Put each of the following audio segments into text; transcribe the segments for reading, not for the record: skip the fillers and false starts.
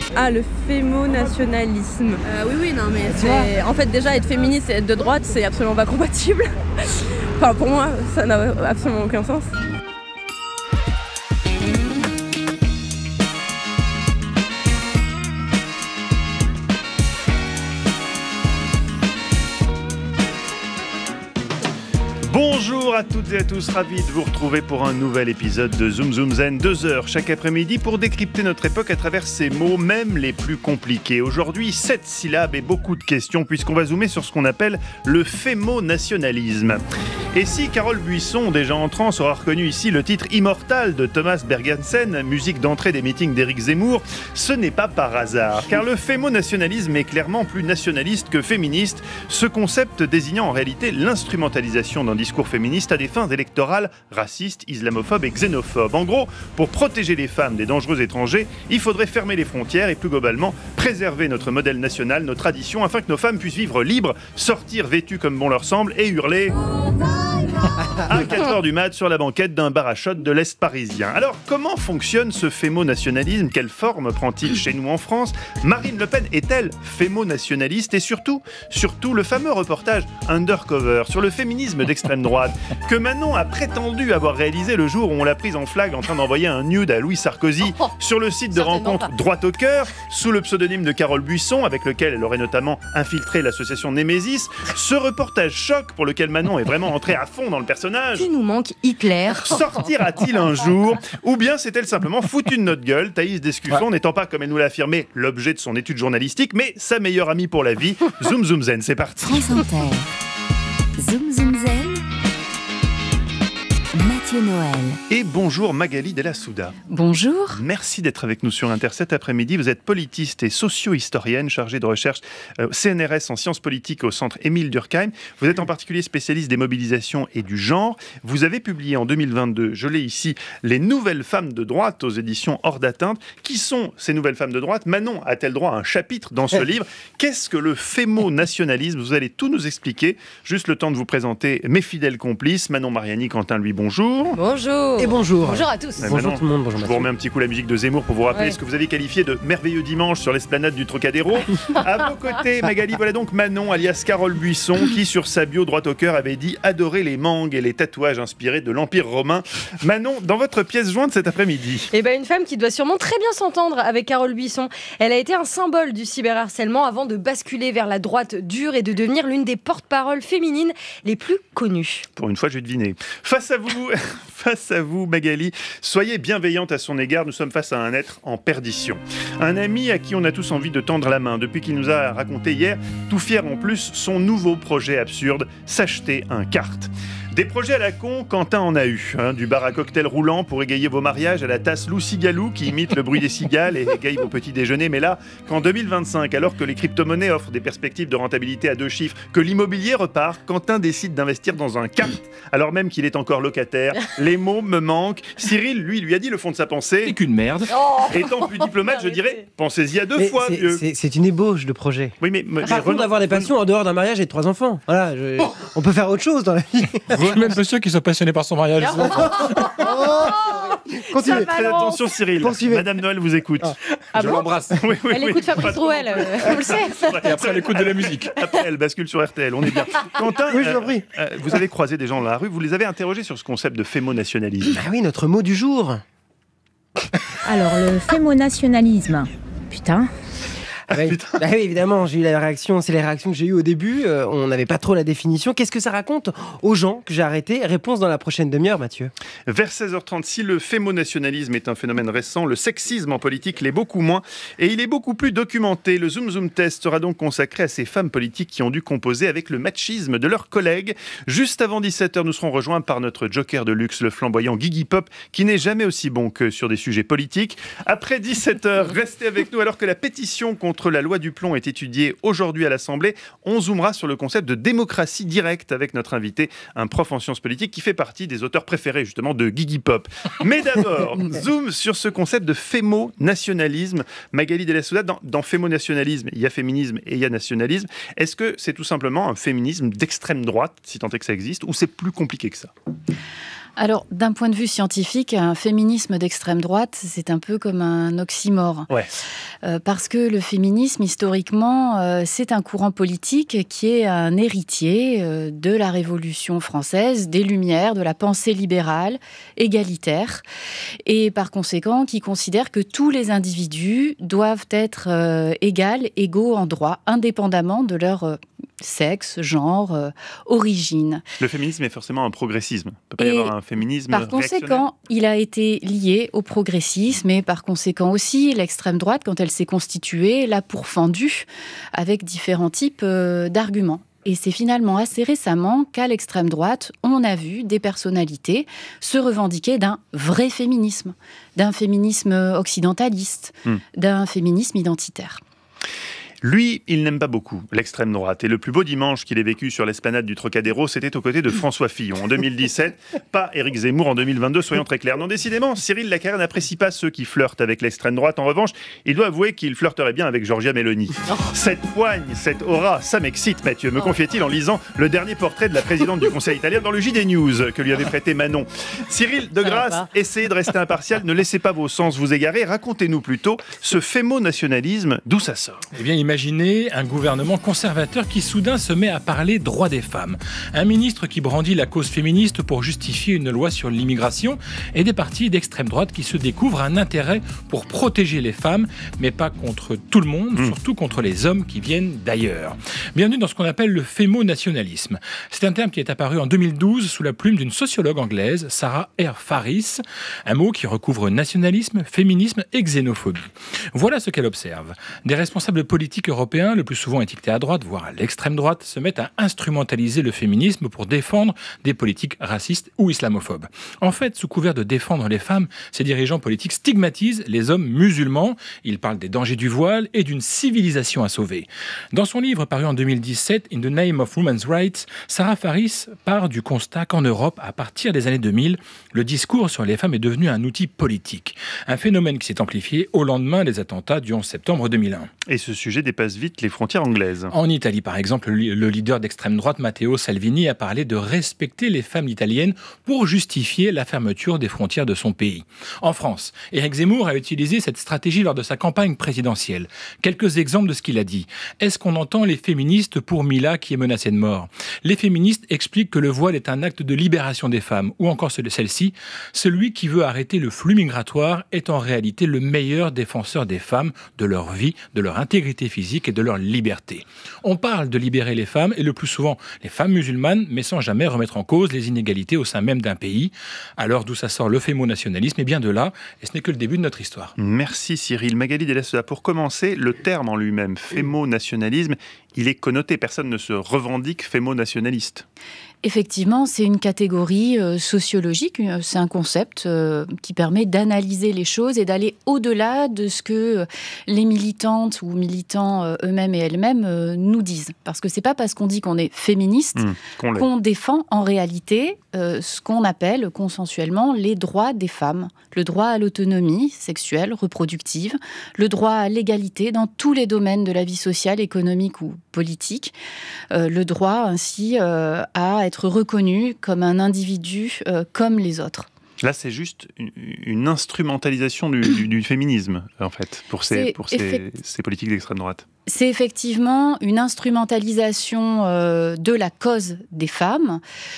Ah, le fémonationalisme. Oui, non, mais En fait, déjà, être féministe et être de droite, c'est absolument pas compatible. Enfin, pour moi, ça n'a absolument aucun sens. Bonjour à toutes et à tous, ravi de vous retrouver pour un nouvel épisode de Zoom Zoom Zen, 2 heures chaque après-midi pour décrypter notre époque à travers ses mots, même les plus compliqués. Aujourd'hui, 7 syllabes et beaucoup de questions puisqu'on va zoomer sur ce qu'on appelle le fémonationalisme. Et si Carole Buisson, déjà en transe, aura reconnu ici le titre immortal de Thomas Bergensen, musique d'entrée des meetings d'Éric Zemmour, ce n'est pas par hasard, car le fémonationalisme est clairement plus nationaliste que féministe, ce concept désignant en réalité l'instrumentalisation d'un discours féministe à des fins électorales racistes, islamophobes et xénophobes. En gros, pour protéger les femmes des dangereux étrangers, il faudrait fermer les frontières et plus globalement préserver notre modèle national, nos traditions, afin que nos femmes puissent vivre libres, sortir vêtues comme bon leur semble et hurler à 4h du mat sur la banquette d'un bar à shot de l'Est parisien. Alors, comment fonctionne ce fémonationalisme ? Quelle forme prend-il chez nous en France ? Marine Le Pen est-elle fémonationaliste ? Et surtout, le fameux reportage Undercover sur le féminisme d'extrême droite que Manon a prétendu avoir réalisé le jour où on l'a prise en flag en train d'envoyer un nude à Louis Sarkozy sur le site de rencontre Droite au cœur sous le pseudonyme de Carole Buisson, avec lequel elle aurait notamment infiltré l'association Némésis. Ce reportage choc pour lequel Manon est vraiment entrée à fond dans le personnage. Tu nous manques, Hitler. Sortira-t-il un jour ? Ou bien s'est-elle simplement foutue de notre gueule, Thaïs Descuffon n'étant pas, comme elle nous l'a affirmé, l'objet de son étude journalistique, mais sa meilleure amie pour la vie. Zoom Zoom Zen, c'est parti. France Inter. Zoom Zoom Zen. Mathieu Noël. Et bonjour Magali Della Souda. Bonjour. Merci d'être avec nous sur Inter cet après-midi. Vous êtes politiste et socio-historienne chargée de recherche CNRS en sciences politiques au centre Émile Durkheim. Vous êtes en particulier spécialiste des mobilisations et du genre. Vous avez publié en 2022, je l'ai ici, Les nouvelles femmes de droite aux éditions Hors d'atteinte. Qui sont ces nouvelles femmes de droite ? Manon a-t-elle droit à un chapitre dans ce livre ? Qu'est-ce que le fémonationalisme ? Vous allez tout nous expliquer. Juste le temps de vous présenter mes fidèles complices. Manon Mariani, Quentin Louis, bonjour. Bonjour. Et bonjour. Bonjour à tous. Bonjour tout le monde, bonjour Je Mathieu. vous remets un petit coup la musique de Zemmour pour vous rappeler ce que vous avez qualifié de merveilleux dimanche sur l'esplanade du Trocadéro. À vos côtés, Magali, voilà donc Manon, alias Carole Buisson, qui sur sa bio droite au cœur avait dit adorer les mangues et les tatouages inspirés de l'Empire romain. Manon, dans votre pièce jointe cet après-midi. une femme qui doit sûrement très bien s'entendre avec Carole Buisson. Elle a été un symbole du cyberharcèlement avant de basculer vers la droite dure et de devenir l'une des porte-paroles féminines les plus connues. Pour une fois, je vais deviner. Face à vous, Magali, soyez bienveillante à son égard. Nous sommes face à un être en perdition. Un ami à qui on a tous envie de tendre la main depuis qu'il nous a raconté hier, tout fier en plus, son nouveau projet absurde, s'acheter un kart. Des projets à la con, Quentin en a eu. Du bar à cocktail roulant pour égayer vos mariages à la tasse Lou-Cigalou qui imite le bruit des cigales et égaye vos petits déjeuners. Mais là, qu'en 2025, alors que les crypto-monnaies offrent des perspectives de rentabilité à 2 chiffres, que l'immobilier repart, Quentin décide d'investir dans un kart, alors même qu'il est encore locataire. Les mots me manquent. Cyril, lui a dit le fond de sa pensée. C'est qu'une merde. Étant plus diplomate, je dirais, pensez-y à 2 fois, vieux. C'est une ébauche de projet. Oui, mais Par contre, d'avoir des passions en dehors d'un mariage et de 3 enfants. Voilà, on peut faire autre chose dans la vie. Je suis même pas sûr qu'ils soient passionnés par son mariage. Continuez. Faites attention, Cyril. Poursuivez. Madame Noël vous écoute. Je l'embrasse. Oui, Elle écoute Fabrice Drouel, on le sait. Et après, elle écoute de la musique. Après, elle bascule sur RTL, on est bien. Quentin, Oui, je vous en prie. vous avez croisé des gens dans la rue, vous les avez interrogés sur ce concept de fémonationalisme. Ah oui, notre mot du jour. Alors, le fémonationalisme. Putain. Oui. Bah oui, évidemment, j'ai eu la réaction, c'est les réactions que j'ai eues au début. On n'avait pas trop la définition. Qu'est-ce que ça raconte aux gens que j'ai arrêtés ? Réponse dans la prochaine demi-heure, Mathieu. Vers 16h30, si le fémonationalisme est un phénomène récent, le sexisme en politique l'est beaucoup moins et il est beaucoup plus documenté. Le Zoom Zoom Test sera donc consacré à ces femmes politiques qui ont dû composer avec le machisme de leurs collègues. Juste avant 17h, nous serons rejoints par notre joker de luxe, le flamboyant Guigui Pop, qui n'est jamais aussi bon que sur des sujets politiques. Après 17h, restez avec nous alors que la pétition contre la loi du plomb est étudiée aujourd'hui à l'Assemblée. On zoomera sur le concept de démocratie directe avec notre invité, un prof en sciences politiques qui fait partie des auteurs préférés justement de Guigui Pop. Mais d'abord, zoom sur ce concept de fémonationalisme. Magali Della Souda, dans fémonationalisme, il y a féminisme et il y a nationalisme. Est-ce que c'est tout simplement un féminisme d'extrême droite, si tant est que ça existe, ou c'est plus compliqué que ça ? Alors, d'un point de vue scientifique, un féminisme d'extrême droite, c'est un peu comme un oxymore. Ouais. Parce que le féminisme, historiquement, c'est un courant politique qui est un héritier de la Révolution française, des Lumières, de la pensée libérale, égalitaire, et par conséquent, qui considère que tous les individus doivent être égaux en droit, indépendamment de leur sexe, genre, origine. Le féminisme est forcément un progressisme. Il ne peut pas y avoir un féminisme par réactionnaire. conséquent, il a été lié au progressisme et par conséquent aussi, l'extrême droite, quand elle s'est constituée, l'a pourfendue avec différents types d'arguments. Et c'est finalement assez récemment qu'à l'extrême droite, on a vu des personnalités se revendiquer d'un vrai féminisme, d'un féminisme occidentaliste, d'un féminisme identitaire. Lui, il n'aime pas beaucoup l'extrême droite. Et le plus beau dimanche qu'il ait vécu sur l'esplanade du Trocadéro, c'était aux côtés de François Fillon en 2017. Pas Éric Zemmour en 2022, soyons très clairs. Non, décidément, Cyril Lacarré n'apprécie pas ceux qui flirtent avec l'extrême droite. En revanche, il doit avouer qu'il flirterait bien avec Giorgia Meloni. Cette poigne, cette aura, ça m'excite, Mathieu, me confiait-il en lisant le dernier portrait de la présidente du Conseil italien dans le JD News que lui avait prêté Manon. Cyril, de grâce, essayez de rester impartial, ne laissez pas vos sens vous égarer. Racontez-nous plutôt ce fémo-nationalisme, d'où ça sort. Eh bien, imaginez un gouvernement conservateur qui soudain se met à parler droits des femmes. Un ministre qui brandit la cause féministe pour justifier une loi sur l'immigration et des partis d'extrême droite qui se découvrent un intérêt pour protéger les femmes, mais pas contre tout le monde, surtout contre les hommes qui viennent d'ailleurs. Bienvenue dans ce qu'on appelle le fémo-nationalisme. C'est un terme qui est apparu en 2012 sous la plume d'une sociologue anglaise, Sarah R. Faris, un mot qui recouvre nationalisme, féminisme et xénophobie. Voilà ce qu'elle observe. Des responsables politiques européens, le plus souvent étiquetés à droite, voire à l'extrême droite, se mettent à instrumentaliser le féminisme pour défendre des politiques racistes ou islamophobes. En fait, sous couvert de défendre les femmes, ces dirigeants politiques stigmatisent les hommes musulmans. Ils parlent des dangers du voile et d'une civilisation à sauver. Dans son livre paru en 2017, In the Name of Women's Rights, Sarah Faris part du constat qu'en Europe, à partir des années 2000, le discours sur les femmes est devenu un outil politique. Un phénomène qui s'est amplifié au lendemain des attentats du 11 septembre 2001. Et ce sujet dépasse vite les frontières anglaises. En Italie, par exemple, le leader d'extrême droite, Matteo Salvini, a parlé de respecter les femmes italiennes pour justifier la fermeture des frontières de son pays. En France, Éric Zemmour a utilisé cette stratégie lors de sa campagne présidentielle. Quelques exemples de ce qu'il a dit. Est-ce qu'on entend les féministes pour Mila qui est menacée de mort ? Les féministes expliquent que le voile est un acte de libération des femmes. Ou encore celle-ci, celui qui veut arrêter le flux migratoire est en réalité le meilleur défenseur des femmes, de leur vie, de leur intégrité physique et de leur liberté. On parle de libérer les femmes, et le plus souvent les femmes musulmanes, mais sans jamais remettre en cause les inégalités au sein même d'un pays. Alors d'où ça sort le fémo-nationalisme ? Et bien de là, et ce n'est que le début de notre histoire. Merci Cyril. Magali Delessea, pour commencer, le terme en lui-même, fémo-nationalisme, il est connoté, personne ne se revendique fémo-nationaliste. Effectivement, c'est une catégorie sociologique, c'est un concept qui permet d'analyser les choses et d'aller au-delà de ce que les militantes ou militants eux-mêmes et elles-mêmes nous disent. Parce que c'est pas parce qu'on dit qu'on est féministe qu'on défend en réalité ce qu'on appelle consensuellement les droits des femmes. Le droit à l'autonomie sexuelle, reproductive, le droit à l'égalité dans tous les domaines de la vie sociale, économique ou politique, le droit ainsi à être reconnu comme un individu comme les autres. Là, c'est juste une instrumentalisation du féminisme, en fait, pour ces politiques d'extrême droite. C'est effectivement une instrumentalisation de la cause des femmes.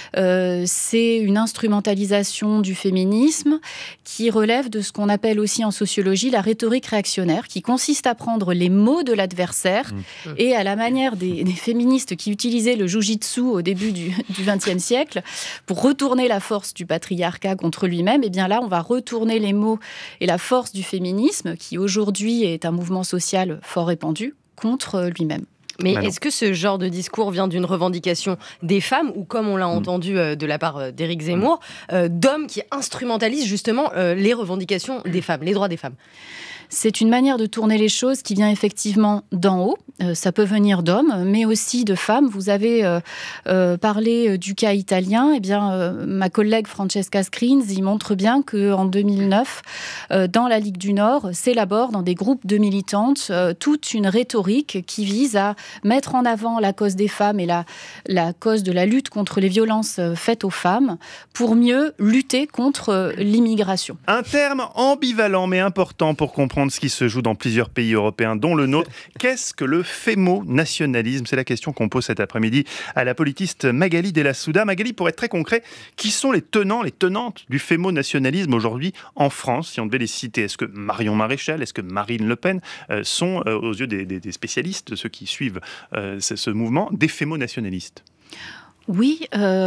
C'est une instrumentalisation du féminisme qui relève de ce qu'on appelle aussi en sociologie la rhétorique réactionnaire, qui consiste à prendre les mots de l'adversaire et à la manière des féministes qui utilisaient le jujitsu au début du XXe siècle pour retourner la force du patriarcat contre lui-même. Et bien là, on va retourner les mots et la force du féminisme, qui aujourd'hui est un mouvement social fort répandu, contre lui-même. Mais est-ce que ce genre de discours vient d'une revendication des femmes ou, comme on l'a entendu de la part d'Éric Zemmour, d'hommes qui instrumentalisent justement les revendications des femmes, les droits des femmes ? C'est une manière de tourner les choses qui vient effectivement d'en haut. Ça peut venir d'hommes, mais aussi de femmes. Vous avez parlé du cas italien. Eh bien, ma collègue Francesca Screens y montre bien qu'en 2009, dans la Ligue du Nord, s'élabore dans des groupes de militantes toute une rhétorique qui vise à mettre en avant la cause des femmes et la cause de la lutte contre les violences faites aux femmes pour mieux lutter contre l'immigration. Un terme ambivalent mais important pour comprendre ce qui se joue dans plusieurs pays européens, dont le nôtre. Qu'est-ce que le fémonationalisme ? C'est la question qu'on pose cet après-midi à la politiste Magali Della Souda. Magali, pour être très concret, qui sont les tenants, les tenantes du fémonationalisme aujourd'hui en France, si on devait les citer? Est-ce que Marion Maréchal, est-ce que Marine Le Pen sont, aux yeux des spécialistes, de ceux qui suivent ce mouvement, des fémonationalistes? Oui,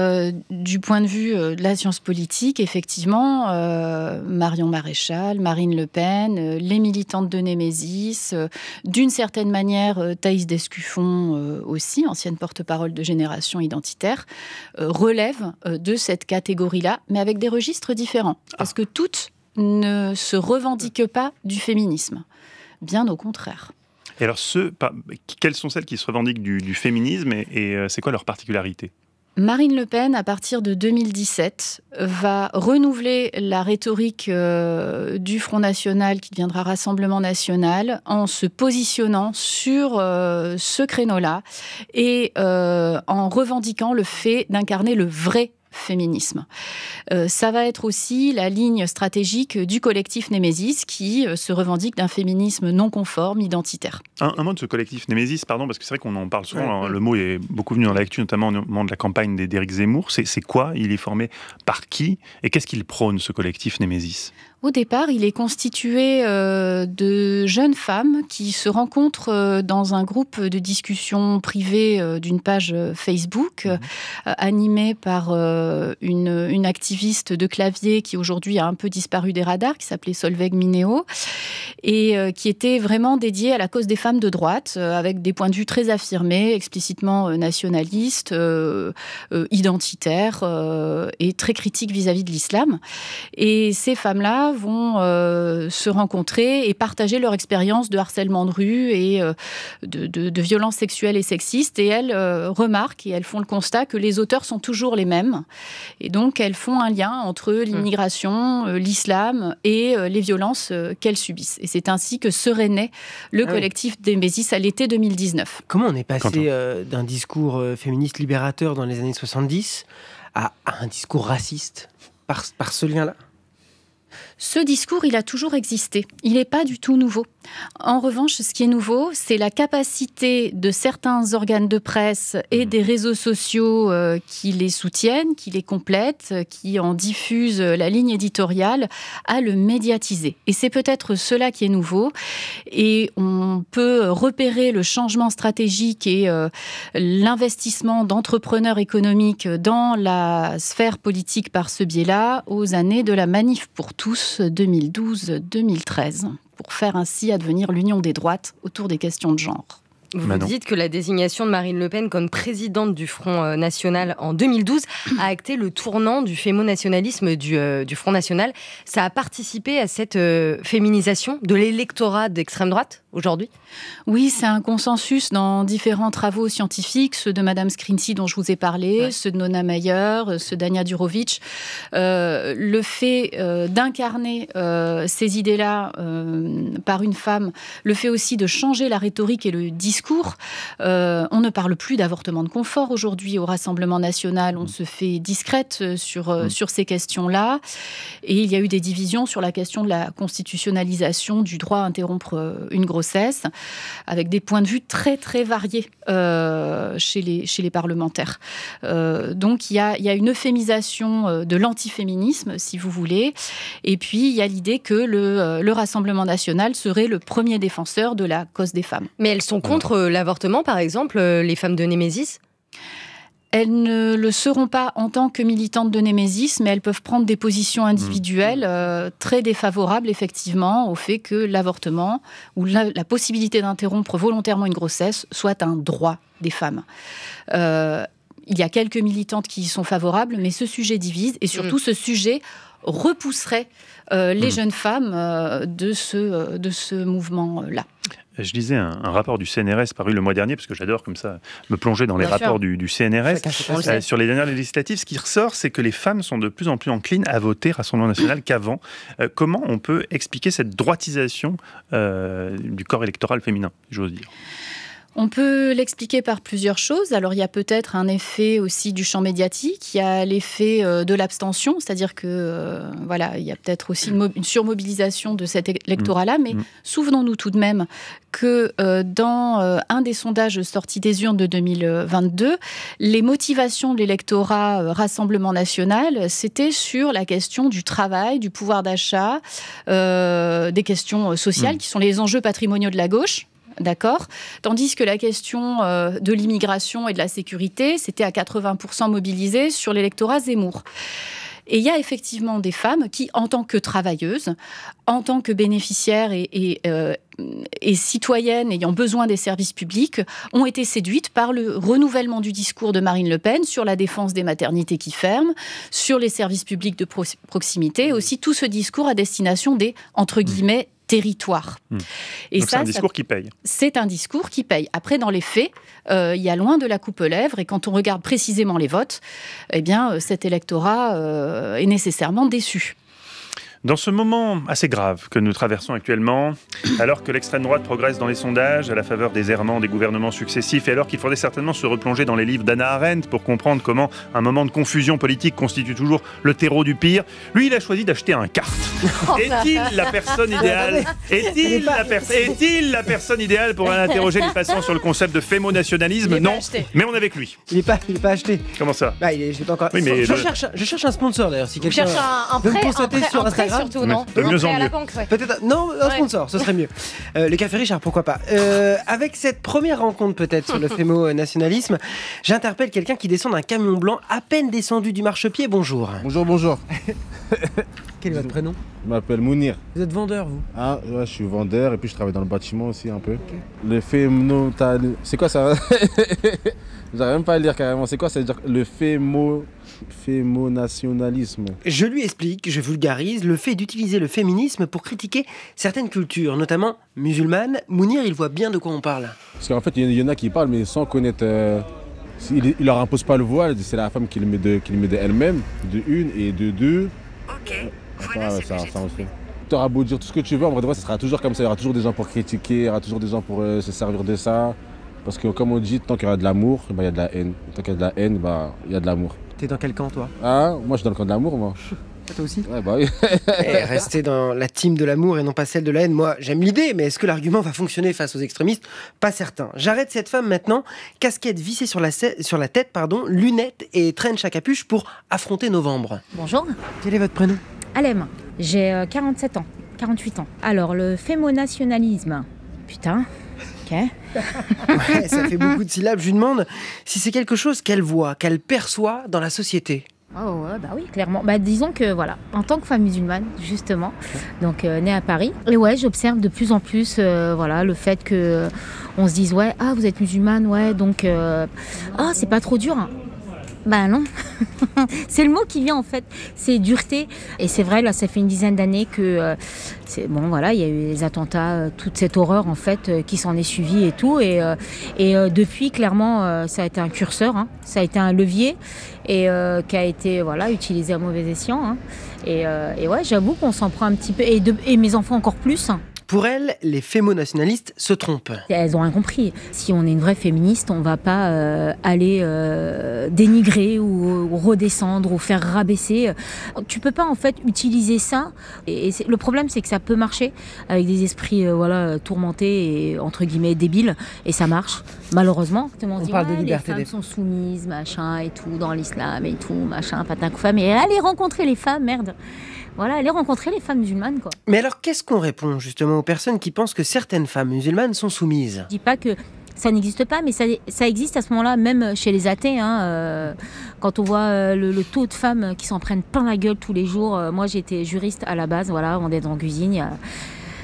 du point de vue de la science politique, effectivement, Marion Maréchal, Marine Le Pen, les militantes de Némésis, d'une certaine manière Thaïs Descuffon aussi, ancienne porte-parole de Génération Identitaire, relèvent de cette catégorie-là, mais avec des registres différents. Parce que toutes ne se revendiquent pas du féminisme, bien au contraire. Et alors, quelles sont celles qui se revendiquent du féminisme et c'est quoi leur particularité ? Marine Le Pen, à partir de 2017, va renouveler la rhétorique du Front National qui deviendra Rassemblement National en se positionnant sur ce créneau-là et en revendiquant le fait d'incarner le vrai féminisme. Ça va être aussi la ligne stratégique du collectif Némésis qui se revendique d'un féminisme non conforme, identitaire. Un mot de ce collectif Némésis, pardon, parce que c'est vrai qu'on en parle souvent, alors, le mot est beaucoup venu dans l'actu, notamment au moment de la campagne d'Éric Zemmour. C'est quoi ? Il est formé par qui ? Et qu'est-ce qu'il prône, ce collectif Némésis ? Au départ, il est constitué de jeunes femmes qui se rencontrent dans un groupe de discussion privée d'une page Facebook, animée par une activiste de clavier qui aujourd'hui a un peu disparu des radars, qui s'appelait Solveig Mineo, et qui était vraiment dédiée à la cause des femmes de droite, avec des points de vue très affirmés, explicitement nationalistes, identitaires et très critiques vis-à-vis de l'islam. Et ces femmes-là vont se rencontrer et partager leur expérience de harcèlement de rue et de violences sexuelles et sexistes. Et elles remarquent et elles font le constat que les auteurs sont toujours les mêmes. Et donc, elles font un lien entre l'immigration, l'islam et les violences qu'elles subissent. Et c'est ainsi que serait né le collectif Némésis à l'été 2019. Comment on est passé d'un discours féministe libérateur dans les années 70 à un discours raciste par ce lien-là ? Ce discours, il a toujours existé. Il n'est pas du tout nouveau. En revanche, ce qui est nouveau, c'est la capacité de certains organes de presse et des réseaux sociaux qui les soutiennent, qui les complètent, qui en diffusent la ligne éditoriale, à le médiatiser. Et c'est peut-être cela qui est nouveau. Et on peut repérer le changement stratégique et l'investissement d'entrepreneurs économiques dans la sphère politique par ce biais-là aux années de la Manif pour tous 2012-2013. Pour faire ainsi advenir l'union des droites autour des questions de genre. Vous dites que la désignation de Marine Le Pen comme présidente du Front National en 2012 a acté le tournant du fémonationalisme du Front National. Ça a participé à cette féminisation de l'électorat d'extrême droite aujourd'hui ? Oui, c'est un consensus dans différents travaux scientifiques, ceux de Madame Scrinzi dont je vous ai parlé, ceux de Nona Mayer, ceux d'Ania Durovic. Le fait d'incarner ces idées-là par une femme, le fait aussi de changer la rhétorique et le discours. On ne parle plus d'avortement de confort aujourd'hui au Rassemblement National. On se fait discrète sur ces questions-là. Et il y a eu des divisions sur la question de la constitutionnalisation du droit à interrompre une grossesse, avec des points de vue très très variés chez les parlementaires. Donc il y a une euphémisation de l'antiféminisme, si vous voulez, et puis il y a l'idée que le Rassemblement National serait le premier défenseur de la cause des femmes. Mais elles sont contre l'avortement, par exemple, les femmes de Némésis ? Elles ne le seront pas en tant que militantes de Némésis, mais elles peuvent prendre des positions individuelles très défavorables, effectivement, au fait que l'avortement ou la possibilité d'interrompre volontairement une grossesse soit un droit des femmes. Il y a quelques militantes qui y sont favorables, mais ce sujet divise, et surtout ce sujet repousserait les jeunes femmes de ce mouvement-là. Je lisais un rapport du CNRS paru le mois dernier, parce que j'adore comme ça me plonger dans les rapports du CNRS. Sur les dernières législatives, ce qui ressort, c'est que les femmes sont de plus en plus enclines à voter Rassemblement National qu'avant. Comment on peut expliquer cette droitisation du corps électoral féminin, j'ose dire ? On peut l'expliquer par plusieurs choses. Alors, il y a peut-être un effet aussi du champ médiatique. Il y a l'effet de l'abstention, c'est-à-dire que il y a peut-être aussi une surmobilisation de cet électorat-là. Mais souvenons-nous tout de même que dans un des sondages sortis des urnes de 2022, les motivations de l'électorat Rassemblement National, c'était sur la question du travail, du pouvoir d'achat, des questions sociales qui sont les enjeux patrimoniaux de la gauche. D'accord ? Tandis que la question de l'immigration et de la sécurité, c'était à 80% mobilisé sur l'électorat Zemmour. Et il y a effectivement des femmes qui, en tant que travailleuses, en tant que bénéficiaires et citoyennes ayant besoin des services publics, ont été séduites par le renouvellement du discours de Marine Le Pen sur la défense des maternités qui ferment, sur les services publics de proximité, et aussi tout ce discours à destination des, entre guillemets, territoire. Et donc c'est un discours qui paye. C'est un discours qui paye. Après, dans les faits, il y a loin de la coupe aux lèvres, et quand on regarde précisément les votes, eh bien, cet électorat est nécessairement déçu. Dans ce moment assez grave que nous traversons actuellement, alors que l'extrême droite progresse dans les sondages à la faveur des errements des gouvernements successifs, et alors qu'il faudrait certainement se replonger dans les livres d'Hannah Arendt pour comprendre comment un moment de confusion politique constitue toujours le terreau du pire, lui, il a choisi d'acheter un kart. Est-il la personne idéale ? Est-il la personne idéale pour aller interroger les passants sur le concept de fémonationalisme ? Non, mais on est avec lui. Il n'est pas acheté. Comment ça ? Je l'ai pas encore. Oui, mais je cherche un sponsor d'ailleurs. Si quelqu'un cherche un prêt, sur Instagram. Surtout, non. De mieux en à la mieux. banque, ouais. Peut-être un sponsor, ce serait mieux. Le Café Richard, pourquoi pas. Avec cette première rencontre peut-être sur le fémo-nationalisme, j'interpelle quelqu'un qui descend d'un camion blanc à peine descendu du marchepied. Bonjour. Bonjour. Quel est votre prénom ? Je m'appelle Mounir. Vous êtes vendeur, vous ? Ah, ouais, je suis vendeur et puis je travaille dans le bâtiment aussi un peu. Okay. Le fémonationalisme. C'est quoi ça ? J'arrive même pas à lire carrément. C'est quoi ça veut dire le fémonationalisme ? Je lui explique, je vulgarise, le fait d'utiliser le féminisme pour critiquer certaines cultures, notamment musulmanes. Mounir, il voit bien de quoi on parle. Parce qu'en fait, il y en a qui parlent, mais sans connaître... il leur impose pas le voile, c'est la femme qui le met d'elle-même, de une, et de deux. Ok, voilà ce que j'ai trouvé. Tu auras beau dire tout ce que tu veux, en vrai de vrai, ça sera toujours comme ça. Il y aura toujours des gens pour critiquer, il y aura toujours des gens pour se servir de ça. Parce que comme on dit, tant qu'il y aura de l'amour, il y a de la haine. Tant qu'il y a de la haine, il y a de l'amour. T'es dans quel camp, toi ? Ah, moi je suis dans le camp de l'amour, moi. Toi aussi ? Ouais, bah oui. Rester dans la team de l'amour et non pas celle de la haine, moi j'aime l'idée, mais est-ce que l'argument va fonctionner face aux extrémistes ? Pas certain. J'arrête cette femme maintenant, casquette vissée sur la tête, lunettes et trench à capuche pour affronter novembre. Bonjour. Quel est votre prénom ? Alem, j'ai 47 ans, 48 ans. Alors, le fémonationalisme, putain, ok. Ouais, ça fait beaucoup de syllabes. Je lui demande si c'est quelque chose qu'elle voit, qu'elle perçoit dans la société. Oh ouais, bah oui, clairement. Bah disons que voilà, en tant que femme musulmane, justement, donc née à Paris, et ouais, j'observe de plus en plus, le fait que on se dise ouais, ah vous êtes musulmane, ouais, donc c'est pas trop dur. Hein. Bah non, c'est le mot qui vient en fait, c'est dureté. Et c'est vrai, là, ça fait une dizaine d'années que il y a eu les attentats, toute cette horreur en fait qui s'en est suivie et tout. Et depuis, clairement, ça a été un curseur, hein, ça a été un levier et qui a été utilisé à mauvais escient. Hein. Et ouais, j'avoue qu'on s'en prend un petit peu, et mes enfants encore plus. Hein. Pour elles, les fémonationalistes se trompent. Elles ont rien compris. Si on est une vraie féministe, on ne va pas aller dénigrer ou redescendre ou faire rabaisser. Tu ne peux pas en fait utiliser ça. Et le problème, c'est que ça peut marcher avec des esprits tourmentés et entre guillemets débiles. Et ça marche, malheureusement. On parle de liberté. Les femmes sont soumises, machin et tout, dans l'islam et tout, machin, patin coup femme. Et allez rencontrer les femmes, merde. Voilà, aller rencontrer les femmes musulmanes, quoi. Mais alors, qu'est-ce qu'on répond justement aux personnes qui pensent que certaines femmes musulmanes sont soumises ? Je dis pas que ça n'existe pas, mais ça existe à ce moment-là, même chez les athées. Hein, quand on voit le taux de femmes qui s'en prennent plein la gueule tous les jours. Moi, j'étais juriste à la base, voilà, on est dans la cuisine.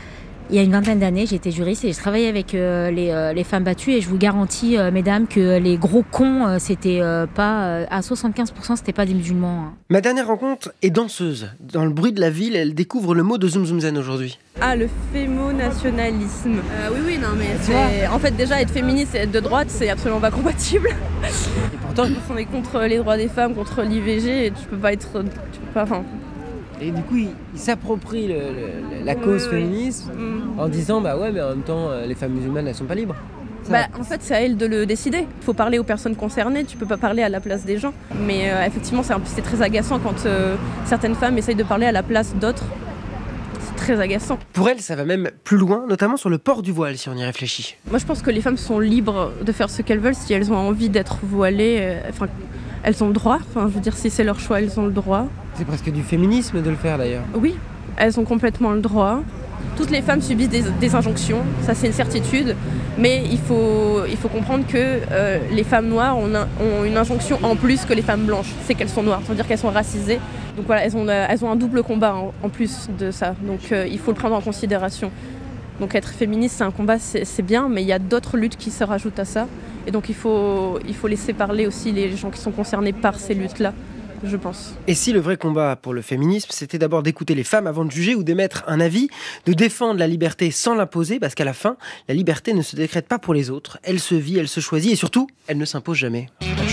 Il y a une vingtaine d'années, j'étais juriste et je travaillais avec les femmes battues et je vous garantis, mesdames, que les gros cons, c'était pas à 75%, c'était pas des musulmans. Hein. Ma dernière rencontre est danseuse. Dans le bruit de la ville, elle découvre le mot de Zoom Zoom Zen aujourd'hui. Ah, le fémonationalisme. Oui, non, mais c'est... En fait, déjà, être féministe et être de droite, c'est absolument pas compatible. Et pourtant, On est contre les droits des femmes, contre l'IVG, et tu peux pas être... Et du coup, il s'approprie la cause féministe en disant bah ouais, mais en même temps, les femmes musulmanes, elles sont pas libres. En fait, c'est à elles de le décider. Il faut parler aux personnes concernées, tu peux pas parler à la place des gens. Mais effectivement, c'est très agaçant quand certaines femmes essayent de parler à la place d'autres. C'est très agaçant. Pour elles, ça va même plus loin, notamment sur le port du voile, si on y réfléchit. Moi, je pense que les femmes sont libres de faire ce qu'elles veulent. Si elles ont envie d'être voilées, elles ont le droit. Enfin, je veux dire, si c'est leur choix, elles ont le droit. C'est presque du féminisme de le faire d'ailleurs. Oui, elles ont complètement le droit. Toutes les femmes subissent des injonctions, ça c'est une certitude, mais il faut comprendre que les femmes noires ont une injonction en plus que les femmes blanches, c'est qu'elles sont noires, c'est-à-dire qu'elles sont racisées. Donc voilà, elles ont un double combat en plus de ça, donc il faut le prendre en considération. Donc être féministe, c'est un combat, c'est bien, mais il y a d'autres luttes qui se rajoutent à ça. Et donc il faut laisser parler aussi les gens qui sont concernés par ces luttes-là, je pense. Et si le vrai combat pour le féminisme, c'était d'abord d'écouter les femmes avant de juger ou d'émettre un avis, de défendre la liberté sans l'imposer, parce qu'à la fin, la liberté ne se décrète pas pour les autres. Elle se vit, elle se choisit et surtout, elle ne s'impose jamais.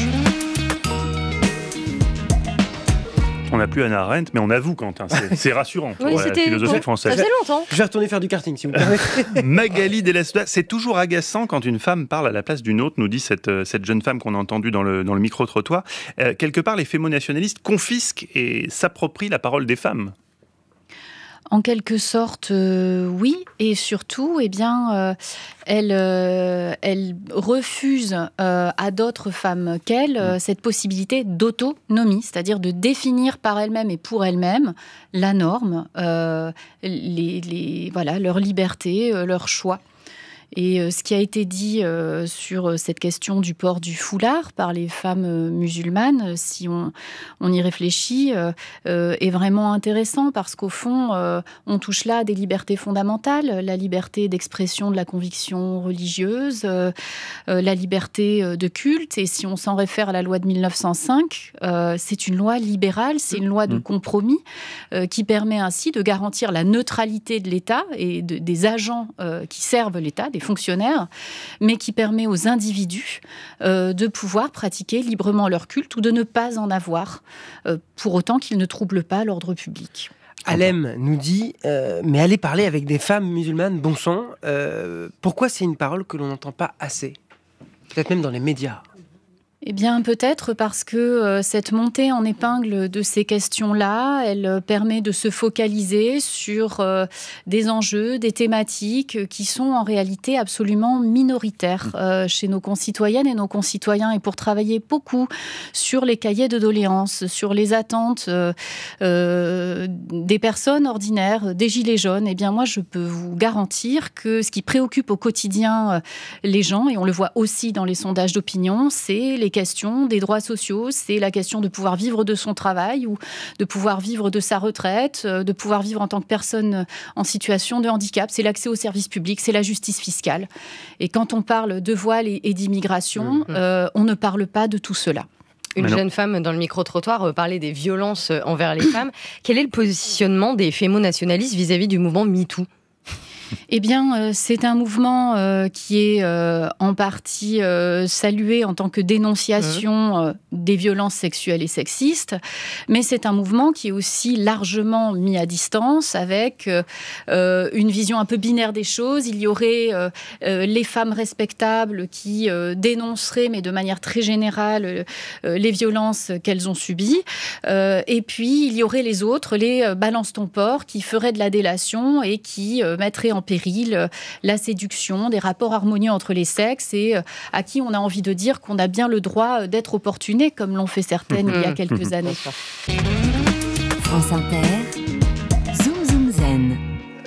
On n'a plus Hannah Arendt, mais on avoue, Quentin. C'est rassurant pour la philosophie française. Ça fait longtemps. Je vais retourner faire du karting, si vous me permettez. Magali Delesda, c'est toujours agaçant quand une femme parle à la place d'une autre, nous dit cette jeune femme qu'on a entendue dans le micro-trottoir. Quelque part, les fémonationalistes confisquent et s'approprient la parole des femmes. En quelque sorte, oui, et surtout, elle refuse à d'autres femmes qu'elle cette possibilité d'autonomie, c'est-à-dire de définir par elle-même et pour elle-même la norme, leur liberté, leur choix. Et ce qui a été dit sur cette question du port du foulard par les femmes musulmanes, si on y réfléchit, est vraiment intéressant parce qu'au fond, on touche là à des libertés fondamentales, la liberté d'expression de la conviction religieuse, la liberté de culte. Et si on s'en réfère à la loi de 1905, c'est une loi libérale, c'est une loi de compromis qui permet ainsi de garantir la neutralité de l'État et des agents qui servent l'État, des fonctionnaires, mais qui permet aux individus de pouvoir pratiquer librement leur culte ou de ne pas en avoir, pour autant qu'ils ne troublent pas l'ordre public. Alem nous dit mais allez parler avec des femmes musulmanes, bon sang, pourquoi c'est une parole que l'on n'entend pas assez ? Peut-être même dans les médias. Eh bien, peut-être parce que cette montée en épingle de ces questions-là, elle permet de se focaliser sur des enjeux, des thématiques qui sont en réalité absolument minoritaires chez nos concitoyennes et nos concitoyens. Et pour travailler beaucoup sur les cahiers de doléances, sur les attentes des personnes ordinaires, des gilets jaunes, eh bien moi, je peux vous garantir que ce qui préoccupe au quotidien les gens, et on le voit aussi dans les sondages d'opinion, c'est les questions des droits sociaux, c'est la question de pouvoir vivre de son travail ou de pouvoir vivre de sa retraite, de pouvoir vivre en tant que personne en situation de handicap, c'est l'accès aux services publics, c'est la justice fiscale. Et quand on parle de voile et d'immigration, on ne parle pas de tout cela. Une jeune femme dans le micro-trottoir parlait des violences envers les femmes. Quel est le positionnement des fémonationalistes vis-à-vis du mouvement MeToo ? Eh bien, c'est un mouvement qui est en partie salué en tant que dénonciation des violences sexuelles et sexistes, mais c'est un mouvement qui est aussi largement mis à distance avec une vision un peu binaire des choses. Il y aurait les femmes respectables qui dénonceraient, mais de manière très générale, les violences qu'elles ont subies. Et puis, il y aurait les autres, les balance ton porc, qui feraient de la délation et qui mettraient en péril la séduction, des rapports harmonieux entre les sexes et à qui on a envie de dire qu'on a bien le droit d'être opportuné, comme l'ont fait certaines il y a quelques années. France Inter, Zoom Zoom Zen.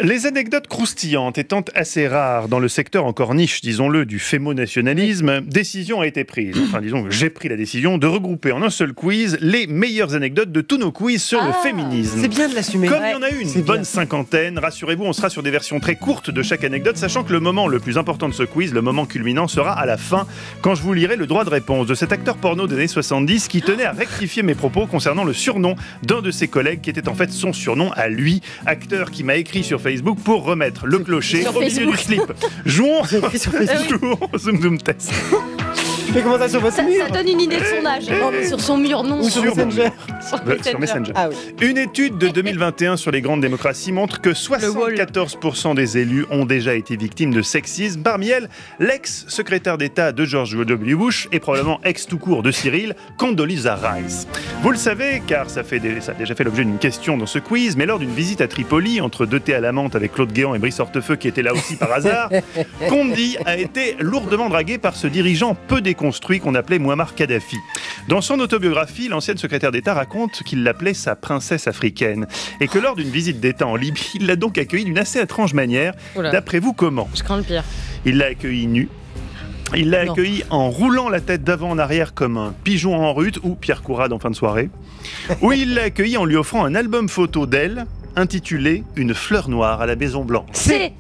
Les anecdotes croustillantes étant assez rares dans le secteur encore niche, disons-le, du fémo-nationalisme, décision a été prise. Enfin, disons que j'ai pris la décision de regrouper en un seul quiz les meilleures anecdotes de tous nos quiz sur le féminisme. C'est bien de l'assumer. Comme il y en a une bonne cinquantaine, rassurez-vous, on sera sur des versions très courtes de chaque anecdote, sachant que le moment le plus important de ce quiz, le moment culminant, sera à la fin, quand je vous lirai le droit de réponse de cet acteur porno des années 70 qui tenait à rectifier mes propos concernant le surnom d'un de ses collègues qui était en fait son surnom à lui, acteur qui m'a écrit sur Facebook pour remettre le clocher au milieu du slip. Jouons Zoom Zoom Test. Mais comment ça sur votre mur? Ça donne une idée de son âge. Non, mais sur son mur, non. Ou sur Messenger. Sur Messenger. Ah oui. Une étude de 2021 sur les grandes démocraties montre que 74% des élus ont déjà été victimes de sexisme. Parmi elles, l'ex-secrétaire d'État de George W. Bush et probablement ex tout court de Cyril, Condoleezza Rice. Vous le savez, car ça a déjà fait l'objet d'une question dans ce quiz, mais lors d'une visite à Tripoli, entre deux thés à la menthe avec Claude Guéant et Brice Hortefeux qui étaient là aussi par hasard, Condi a été lourdement dragué par ce dirigeant peu déconstruit qu'on appelait Muammar Kadhafi. Dans son autobiographie, l'ancienne secrétaire d'État raconte qu'il l'appelait sa princesse africaine et que lors d'une visite d'État en Libye, il l'a donc accueillie d'une assez étrange manière. Oula. D'après vous, comment? Je crains le pire. Il l'a accueillie nue. Il l'a accueilli en roulant la tête d'avant en arrière comme un pigeon en rut ou Pierre Courade en fin de soirée. Ou il l'a accueilli en lui offrant un album photo d'elle intitulé « Une fleur noire à la Maison Blanche ». C'est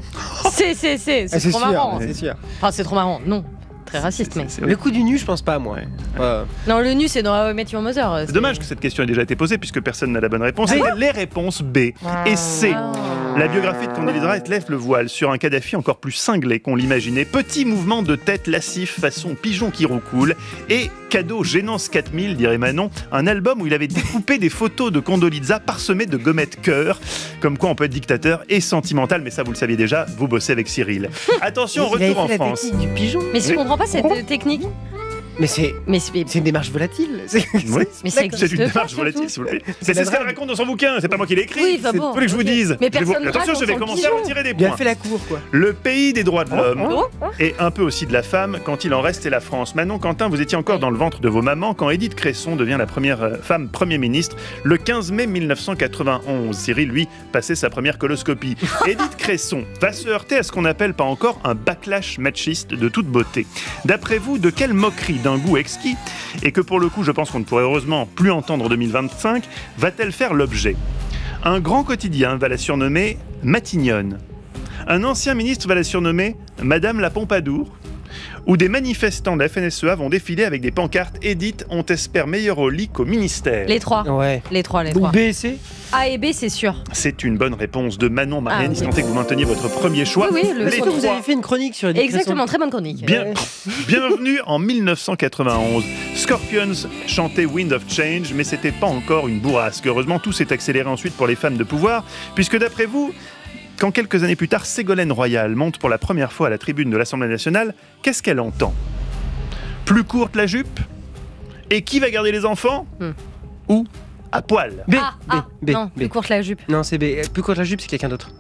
trop marrant. C'est sûr. Enfin, c'est trop marrant. Non. Très raciste, mais. Le coup du nu, je pense pas à moi. Non, le nu, c'est dans How I Met Your Mother. C'est dommage que cette question ait déjà été posée puisque personne n'a la bonne réponse. Et les réponses B et C. La biographie de Condoleezza Rice lève le voile sur un Kadhafi encore plus cinglé qu'on l'imaginait. Petit mouvement de tête lascif façon pigeon qui roucoule. Et cadeau Gênance 4000, dirait Manon, un album où il avait découpé des photos de Condoleezza parsemées de gommettes cœur. Comme quoi on peut être dictateur et sentimental, mais ça vous le saviez déjà, vous bossez avec Cyril. Attention, retour en France. Du pigeon. Mais je comprends pas cette technique. Mais c'est une démarche volatile. Oui. Mais ça C'est existe une démarche pas, volatile, s'il vous plaît. C'est C'est la ce qu'elle drague. raconte dans son bouquin, c'est pas moi qui l'ai écrit. Oui, enfin bon. Vous voulez que je vous dise? Mais personne Attention, drague je vais dans son commencer à pigeon. retirer des Bien points. fait la cour, quoi. Le pays des droits de l'homme et un peu aussi de la femme, quand il en reste, c'est la France. Manon, Quentin, vous étiez encore dans le ventre de vos mamans quand Édith Cresson devient la première femme Premier ministre le 15 mai 1991. Cyril, lui, passait sa première coloscopie. Édith Cresson va se heurter à ce qu'on appelle pas encore un backlash machiste de toute beauté. D'après vous, de quelle moquerie d'un goût exquis, et que pour le coup, je pense qu'on ne pourrait heureusement plus entendre en 2025, va-t-elle faire l'objet? Un grand quotidien va la surnommer Matignonne. Un ancien ministre va la surnommer Madame la Pompadour. Où des manifestants de la FNSEA vont défiler avec des pancartes Edith, on t'espère meilleur au lit qu'au ministère. Les trois. Ouais. Les trois. Donc B et C. A et B, c'est sûr. C'est une bonne réponse de Manon Mariani, oui. si tant est que vous maintenez votre premier choix. Oui, le Les Est-ce que vous trois. avez fait une chronique sur Edith Exactement, très bonne chronique. Bienvenue en 1991. Scorpions chantaient Wind of Change, mais c'était pas encore une bourrasque. Heureusement, tout s'est accéléré ensuite pour les femmes de pouvoir, puisque d'après vous, quand quelques années plus tard, Ségolène Royal monte pour la première fois à la tribune de l'Assemblée nationale, qu'est-ce qu'elle entend? Plus courte la jupe? Et qui va garder les enfants? Ou à poil? B. B. Non, plus courte la jupe. Non, c'est B. Plus courte la jupe, c'est quelqu'un d'autre.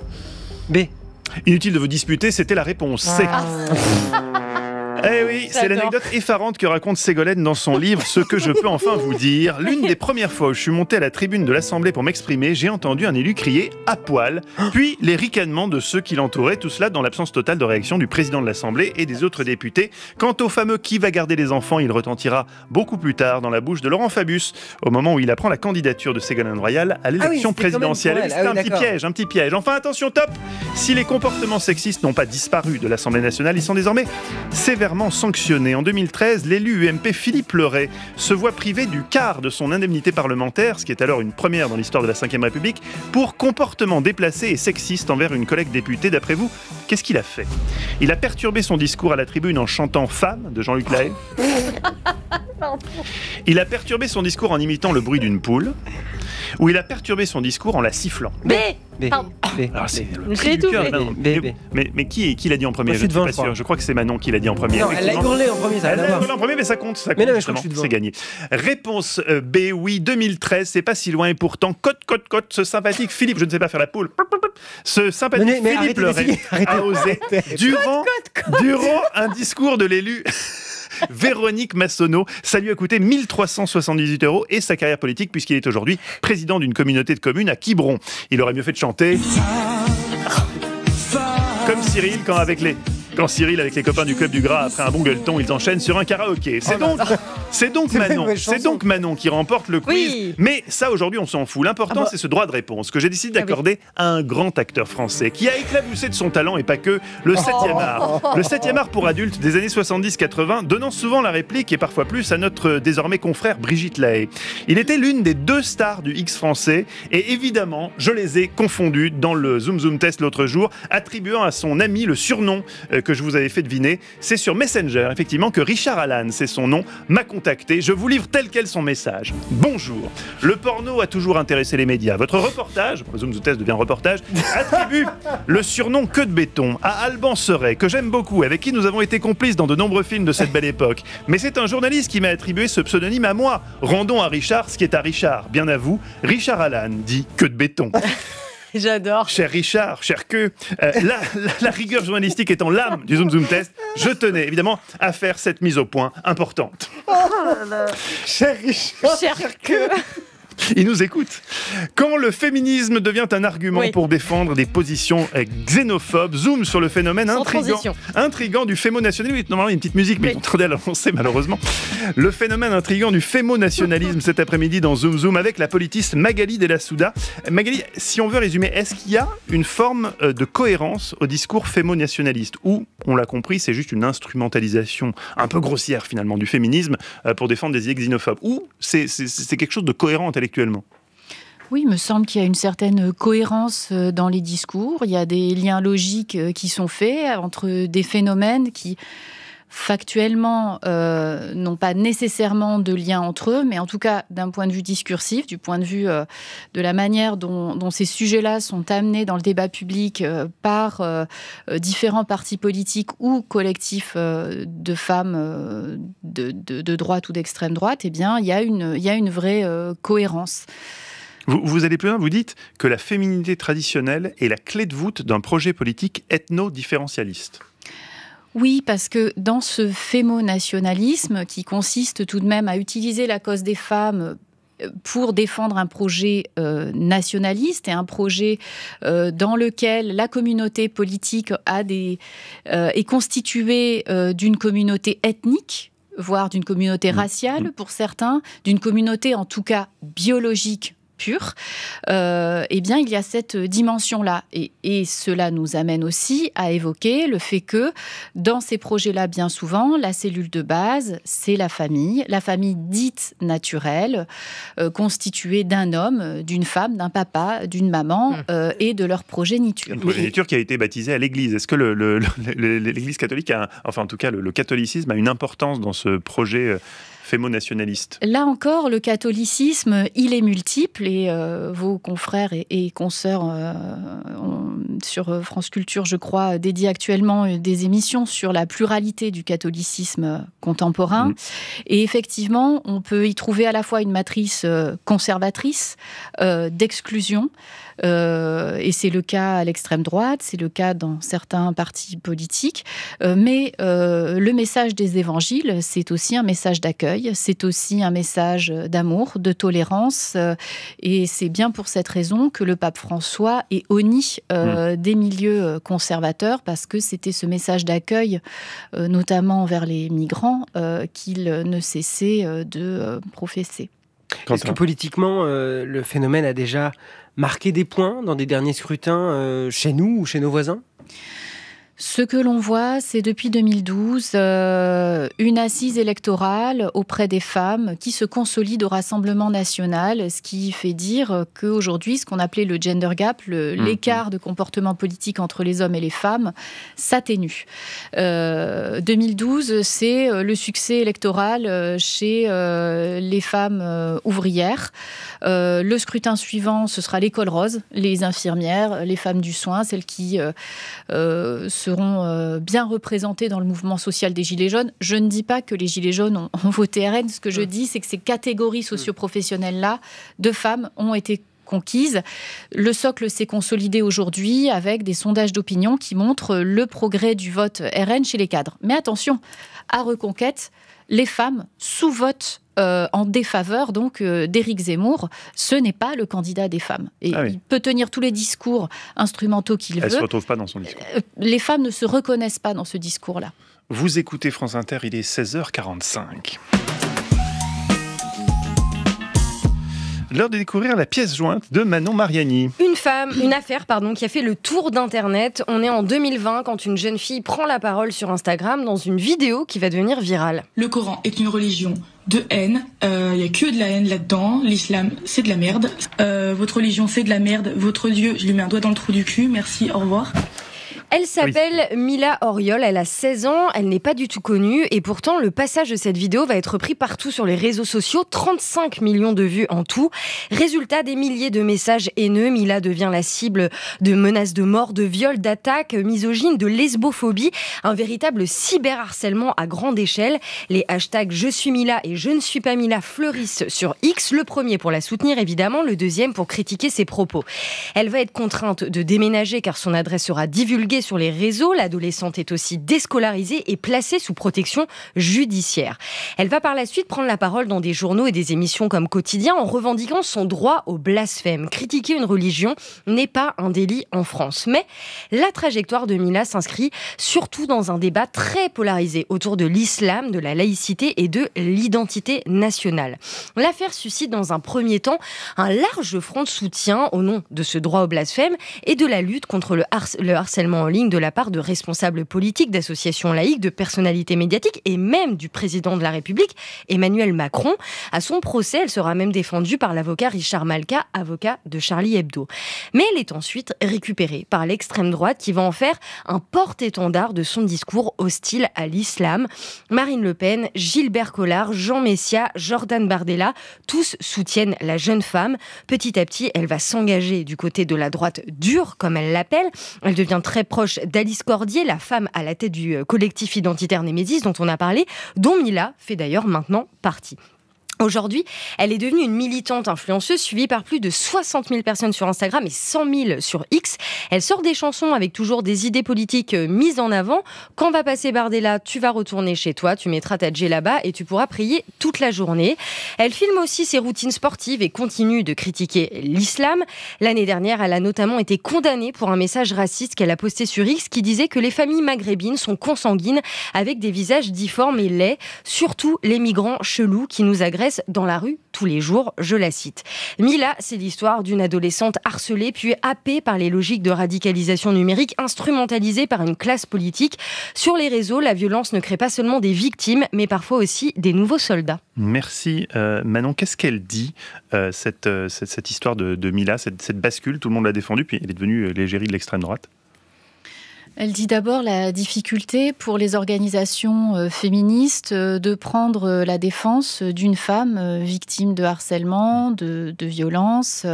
B. Inutile de vous disputer, c'était la réponse C. Eh oui, c'est J'adore. l'anecdote effarante que raconte Ségolène dans son livre « Ce que je peux enfin vous dire ». L'une des premières fois où je suis monté à la tribune de l'Assemblée pour m'exprimer, j'ai entendu un élu crier « à poil », puis les ricanements de ceux qui l'entouraient, tout cela dans l'absence totale de réaction du président de l'Assemblée et des autres députés. Quant au fameux « qui va garder les enfants », il retentira beaucoup plus tard dans la bouche de Laurent Fabius, au moment où il apprend la candidature de Ségolène Royal à l'élection c'était quand même présidentielle. pour elle. C'était Ah oui, un petit piège. Enfin, attention, top! Si les comportements sexistes n'ont pas disparu de l'Assemblée nationale, ils sont désormais sévèrement sanctionnés. En 2013, l'élu UMP Philippe Leray se voit privé du quart de son indemnité parlementaire, ce qui est alors une première dans l'histoire de la Ve République, pour comportement déplacé et sexiste envers une collègue députée. D'après vous, qu'est-ce qu'il a fait? Il a perturbé son discours à la tribune en chantant « Femme » de Jean-Luc Lahaye. Il a perturbé son discours en imitant le bruit d'une poule. Ou il a perturbé son discours en la sifflant. B. B. Pardon. B. Alors, c'est le Je cri l'ai du cœur, étouffé. Manon. B. Mais qui l'a dit en premier? Moi, je suis ne suis devant, pas je crois. sûr. Je crois que c'est Manon qui l'a dit en premier. Non, elle a effectivement. hurlé en premier, ça a Elle rien à a voir. hurlé en premier, mais ça compte. Mais non, mais je justement, crois que je suis devant. c'est gagné. Réponse B, oui, 2013, c'est pas si loin et pourtant, cote, ce sympathique Philippe, je ne sais pas faire la poule, ce sympathique Mais Philippe arrêtez Leray d'essayer, arrêtez. a osé, durant un discours de l'élu, Véronique Massonneau. Ça lui a coûté 1378 € et sa carrière politique puisqu'il est aujourd'hui président d'une communauté de communes à Quiberon. Il aurait mieux fait de chanter comme Cyril quand Cyril, avec les copains du Club du Gras, après un bon gueuleton, ils enchaînent sur un karaoké. C'est donc Manon qui remporte le quiz. Oui. Mais ça, aujourd'hui, on s'en fout. L'important, c'est ce droit de réponse que j'ai décidé d'accorder à un grand acteur français qui a éclaboussé de son talent et pas que le 7e art. Le 7e art pour adultes des années 70-80, donnant souvent la réplique et parfois plus à notre désormais confrère Brigitte Lahaie. Il était l'une des 2 stars du X français et évidemment, je les ai confondus dans le Zoom Zoom test l'autre jour, attribuant à son ami le surnom que je vous avais fait deviner. C'est sur Messenger, effectivement, que Richard Allan, c'est son nom, m'a contacté. Je vous livre tel quel son message. Bonjour. Le porno a toujours intéressé les médias. Votre reportage, le Zoom Zoom test devient reportage, attribue le surnom Queue de béton à Alban Seret, que j'aime beaucoup, avec qui nous avons été complices dans de nombreux films de cette belle époque. Mais c'est un journaliste qui m'a attribué ce pseudonyme à moi. Rendons à Richard ce qui est à Richard. Bien à vous, Richard Allan dit Queue de béton. J'adore. Cher Richard, cher Queue, la rigueur journalistique étant l'âme du Zoom Zoom test, je tenais évidemment à faire cette mise au point importante. Cher Richard. Cher Queue. Il nous écoute. Quand le féminisme devient un argument pour défendre des positions xénophobes, zoom sur le phénomène intrigant du fémo-nationalisme. Oui, normalement, il y a une petite musique, mais ils ont tardé à la lancer, malheureusement. Le phénomène intrigant du fémo-nationalisme cet après-midi dans Zoom Zoom avec la politiste Magali Della Souda. Magali, si on veut résumer, est-ce qu'il y a une forme de cohérence au discours fémo-nationaliste ou, on l'a compris, c'est juste une instrumentalisation un peu grossière finalement du féminisme pour défendre des idées xénophobes, ou c'est quelque chose de cohérent intellectuellement? Oui, il me semble qu'il y a une certaine cohérence dans les discours. Il y a des liens logiques qui sont faits entre des phénomènes qui, factuellement, n'ont pas nécessairement de lien entre eux, mais en tout cas, d'un point de vue discursif, du point de vue de la manière dont ces sujets-là sont amenés dans le débat public par différents partis politiques ou collectifs de femmes de droite ou d'extrême droite, eh bien, il y a une vraie cohérence. Vous allez plus loin, vous dites que la féminité traditionnelle est la clé de voûte d'un projet politique ethno-différentialiste. Oui, parce que dans ce fémo-nationalisme, qui consiste tout de même à utiliser la cause des femmes pour défendre un projet nationaliste et un projet dans lequel la communauté politique est constituée d'une communauté ethnique, voire d'une communauté raciale pour certains, d'une communauté en tout cas biologique pure, eh bien, il y a cette dimension-là. Et cela nous amène aussi à évoquer le fait que, dans ces projets-là, bien souvent, la cellule de base, c'est la famille dite naturelle, constituée d'un homme, d'une femme, d'un papa, d'une maman et de leur progéniture. Une progéniture qui a été baptisée à l'Église. Est-ce que l'Église catholique, enfin en tout cas le catholicisme, a une importance dans ce projet fémo-nationaliste? Là encore, le catholicisme, il est multiple et vos confrères et consoeurs sur France Culture, je crois, dédient actuellement des émissions sur la pluralité du catholicisme contemporain. Et effectivement, on peut y trouver à la fois une matrice conservatrice, d'exclusion, et c'est le cas à l'extrême droite, c'est le cas dans certains partis politiques, mais le message des évangiles, c'est aussi un message d'accueil, c'est aussi un message d'amour, de tolérance, et c'est bien pour cette raison que le pape François est honni des milieux conservateurs, parce que c'était ce message d'accueil, notamment envers les migrants, qu'il ne cessait de professer. Est-ce que politiquement, le phénomène a déjà marqué des points dans des derniers scrutins chez nous ou chez nos voisins ? Ce que l'on voit, c'est depuis 2012 une assise électorale auprès des femmes qui se consolide au Rassemblement national, ce qui fait dire qu'aujourd'hui, ce qu'on appelait le gender gap, l'écart de comportement politique entre les hommes et les femmes, s'atténue. 2012, c'est le succès électoral chez les femmes ouvrières. Le scrutin suivant, ce sera l'école rose, les infirmières, les femmes du soin, celles qui seront bien représentées dans le mouvement social des Gilets jaunes. Je ne dis pas que les Gilets jaunes ont voté RN. Ce que je dis, c'est que ces catégories socio-professionnelles-là de femmes ont été conquise. Le socle s'est consolidé aujourd'hui avec des sondages d'opinion qui montrent le progrès du vote RN chez les cadres. Mais attention, à Reconquête, les femmes sous-votent en défaveur donc d'Éric Zemmour. Ce n'est pas le candidat des femmes. Et il peut tenir tous les discours instrumentaux qu'il veut. Elle ne se retrouve pas dans son discours. Les femmes ne se reconnaissent pas dans ce discours-là. Vous écoutez France Inter, il est 16h45. L'heure de découvrir la pièce jointe de Manon Mariani. Une affaire qui a fait le tour d'Internet. On est en 2020 quand une jeune fille prend la parole sur Instagram dans une vidéo qui va devenir virale. Le Coran est une religion de haine. Il n'y a que de la haine là-dedans. L'islam, c'est de la merde. Votre religion, c'est de la merde. Votre Dieu, je lui mets un doigt dans le trou du cul. Merci, au revoir. Elle s'appelle Mila Oriol, elle a 16 ans, elle n'est pas du tout connue et pourtant le passage de cette vidéo va être pris partout sur les réseaux sociaux, 35 millions de vues en tout. Résultat, des milliers de messages haineux, Mila devient la cible de menaces de mort, de viols, d'attaques misogynes, de lesbophobie, un véritable cyberharcèlement à grande échelle. Les hashtags « Je suis Mila » et « Je ne suis pas Mila » fleurissent sur X, le premier pour la soutenir évidemment, le deuxième pour critiquer ses propos. Elle va être contrainte de déménager car son adresse sera divulguée sur les réseaux. L'adolescente est aussi déscolarisée et placée sous protection judiciaire. Elle va par la suite prendre la parole dans des journaux et des émissions comme Quotidien en revendiquant son droit au blasphème. Critiquer une religion n'est pas un délit en France. Mais la trajectoire de Mila s'inscrit surtout dans un débat très polarisé autour de l'islam, de la laïcité et de l'identité nationale. L'affaire suscite dans un premier temps un large front de soutien au nom de ce droit au blasphème et de la lutte contre le harcèlement en ligne de la part de responsables politiques, d'associations laïques, de personnalités médiatiques et même du président de la République, Emmanuel Macron. À son procès, elle sera même défendue par l'avocat Richard Malka, avocat de Charlie Hebdo. Mais elle est ensuite récupérée par l'extrême droite qui va en faire un porte-étendard de son discours hostile à l'islam. Marine Le Pen, Gilbert Collard, Jean Messia, Jordan Bardella, tous soutiennent la jeune femme. Petit à petit, elle va s'engager du côté de la droite dure, comme elle l'appelle. Elle devient très proche d'Alice Cordier, la femme à la tête du collectif identitaire Némésis dont on a parlé, dont Mila fait d'ailleurs maintenant partie. Aujourd'hui, elle est devenue une militante influenceuse suivie par plus de 60 000 personnes sur Instagram et 100 000 sur X. Elle sort des chansons avec toujours des idées politiques mises en avant. Quand va passer Bardella, tu vas retourner chez toi, tu mettras ta djellaba et tu pourras prier toute la journée. Elle filme aussi ses routines sportives et continue de critiquer l'islam. L'année dernière, elle a notamment été condamnée pour un message raciste qu'elle a posté sur X qui disait que les familles maghrébines sont consanguines avec des visages difformes et laids, surtout les migrants chelous qui nous agressent dans la rue tous les jours, je la cite. Mila, c'est l'histoire d'une adolescente harcelée puis happée par les logiques de radicalisation numérique, instrumentalisée par une classe politique. Sur les réseaux, la violence ne crée pas seulement des victimes, mais parfois aussi des nouveaux soldats. Merci Manon. Qu'est-ce qu'elle dit, cette histoire de Mila, cette bascule? Tout le monde l'a défendue, puis elle est devenue l'égérie de l'extrême droite. Elle dit d'abord la difficulté pour les organisations féministes de prendre la défense d'une femme victime de harcèlement, de violence,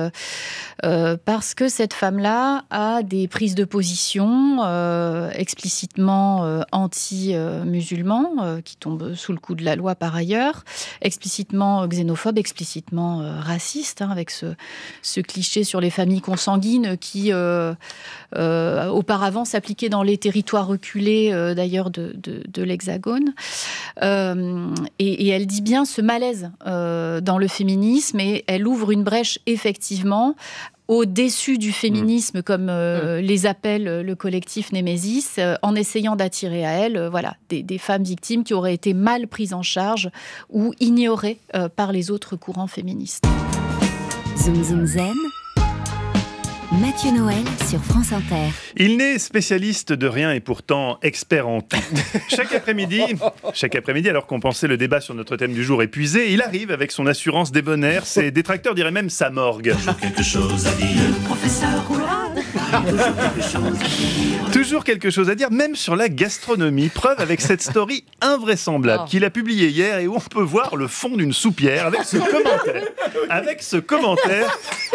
parce que cette femme-là a des prises de position explicitement anti-musulmans, qui tombent sous le coup de la loi par ailleurs, explicitement xénophobes, explicitement racistes, avec ce cliché sur les familles consanguines qui auparavant s'appliquait dans les territoires reculés d'ailleurs de l'Hexagone. Et elle dit bien ce malaise dans le féminisme et elle ouvre une brèche effectivement aux déçus du féminisme, comme les appelle le collectif Némésis, en essayant d'attirer à elle des femmes victimes qui auraient été mal prises en charge ou ignorées par les autres courants féministes. Zoom Zoom Zen, Mathieu Noël sur France Inter. Il n'est spécialiste de rien et pourtant expert en tout. Chaque après-midi, alors qu'on pensait le débat sur notre thème du jour épuisé, il arrive avec son assurance débonnaire. Ses détracteurs diraient même sa morgue. Toujours quelque chose à dire. Le professeur Roulade. Toujours quelque chose à dire, même sur la gastronomie. Preuve avec cette story invraisemblable qu'il a publiée hier et où on peut voir le fond d'une soupière avec ce commentaire. Avec ce commentaire,